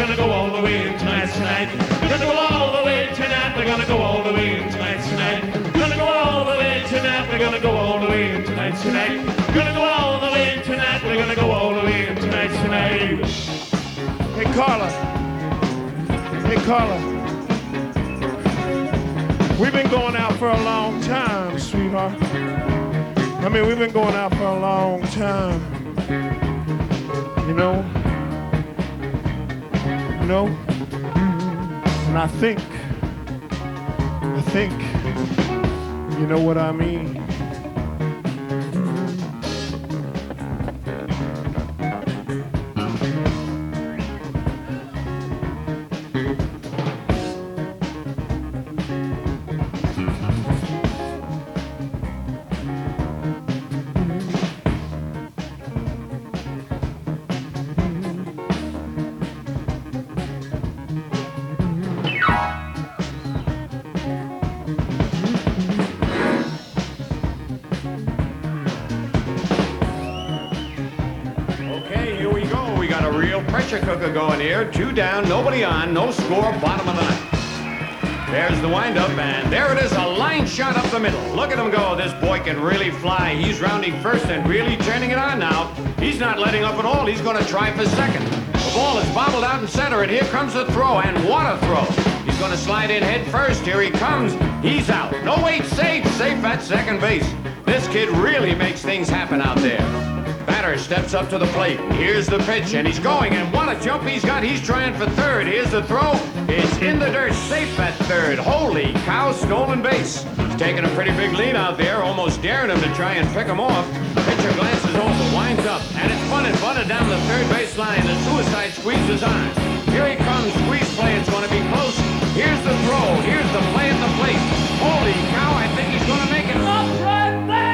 gonna go all the way in tonight. We're gonna go all the way tonight. We're gonna go all the way in tonight. We're gonna go all the way tonight. We're gonna go all the way in tonight. We're gonna go all the way in tonight. We're gonna go all the way in tonight. Hey Carla. Hey Carla. We've been going out for a long time, sweetheart. I mean, we've been going out for a long time. You know? And I think, you know what I mean. Pressure cooker going here. 2 down, nobody on, no score, bottom of the ninth. There's the windup, and there it is, a line shot up the middle. Look at him go. This boy can really fly. He's rounding first and really turning it on now. He's not letting up at all. He's going to try for second. The ball is bobbled out in center, and here comes the throw, and what a throw. He's going to slide in head first. Here he comes. He's out. No, wait, safe at second base. This kid really makes things happen out there. Batter steps up to the plate. Here's the pitch, and he's going, and what a jump he's got. He's trying for third. Here's the throw. It's in the dirt, safe at third. Holy cow, stolen base. He's taking a pretty big lead out there, almost daring him to try and pick him off. Pitcher glances over, winds up, and it's bunted down the third base line. The suicide squeeze is on. Here he comes, squeeze play. It's going to be close. Here's the throw. Here's the play at the plate. Holy cow, I think he's going to make it. Up right there!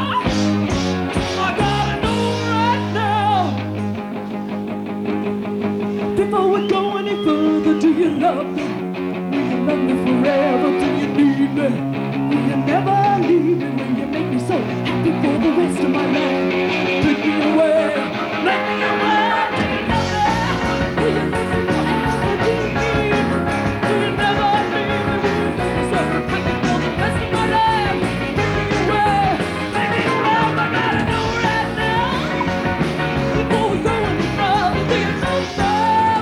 Before we go any further, do you love me? Will you love me forever? Do you need me? Will you never leave me? Will you make me so happy for the rest of my life? Take me away, let me away. Will you love me forever? Do you need me? Will you never leave me? Will you make me so happy for the rest of my life? Take me away, let me away. I gotta know right now. Before we go any further, do you know that?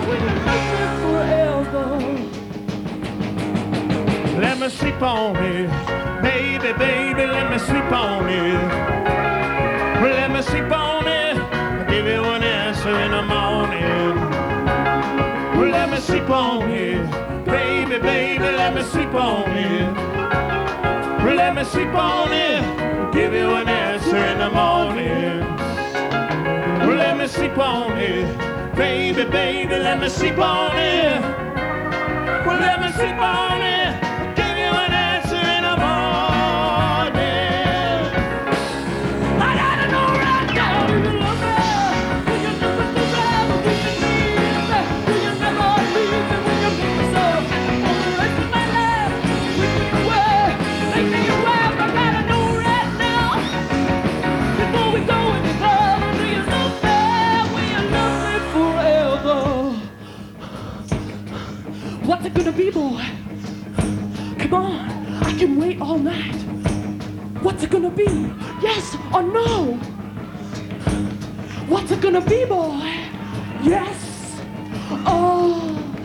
Let me sleep on it, baby, let me sleep on it. Let me sleep on it, I'll give you an answer in the morning. Let me sleep on it, baby, let me sleep on it. Let me sleep on it, I'll give you an answer in the morning. Let me sleep on it, baby, let me sleep on it. Well, let me sleep on it. Give you an answer in the morning. I gotta know right now. Do you love me? Will you love me forever? Do you need me? Will you never leave me? Will you make me so happy for the rest of my life? Take me away, take me away. I gotta know right now. Before we go any further, do you love me? Will you love me forever? What's it gonna be, boy? Come on, I can wait all night. What's it gonna be? Yes or no? What's it gonna be, boy? Yes or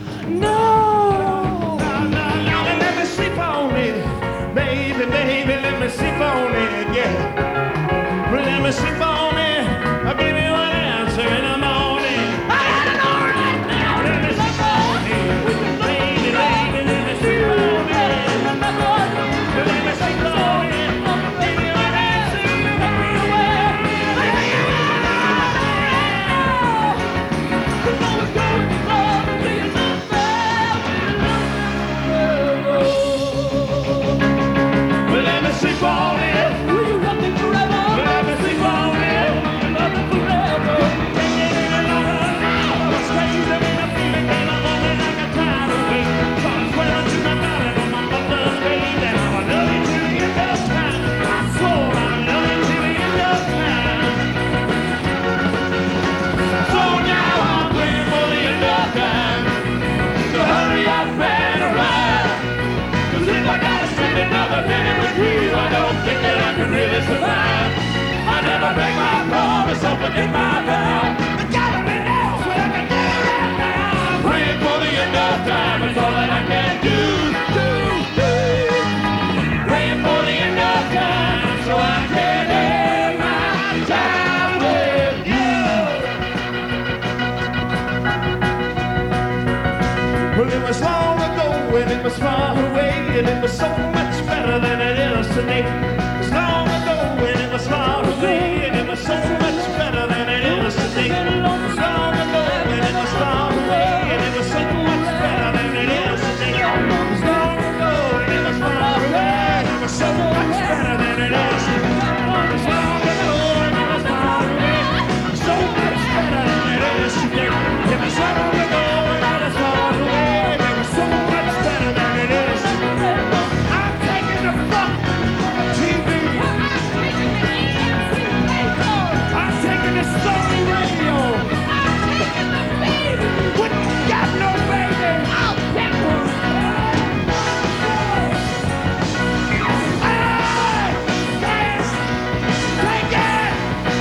no? Let me sleep on it, baby, let me sleep on it, yeah. Let me sleep on it, I'll give you an answer in the morning. I gotta know right now. Let me sleep on it. Well, it was long ago and it was far away, and it was so much better than it is today. It was long ago and it was far away, and it was so much better than it is today. It was long ago and it was far away, and it was so much better than it is today. It was long ago and it was far away, and it was so much better than it is today. It was long ago and it was far away, so much better than it is today. It was long ago and it was far away, and it was so much better than it is today. I'm taking the funk TV. I'm taking the Sony radio. What you got, no baby? I'll pick one. Hey, guys, take it.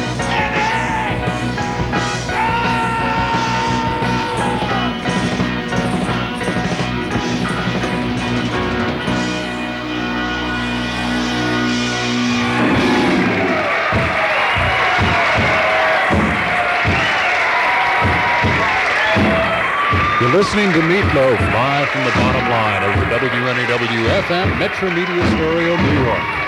You're listening to Meatloaf live from the bottom line over WNAW FM, Metro Media Stereo, New York.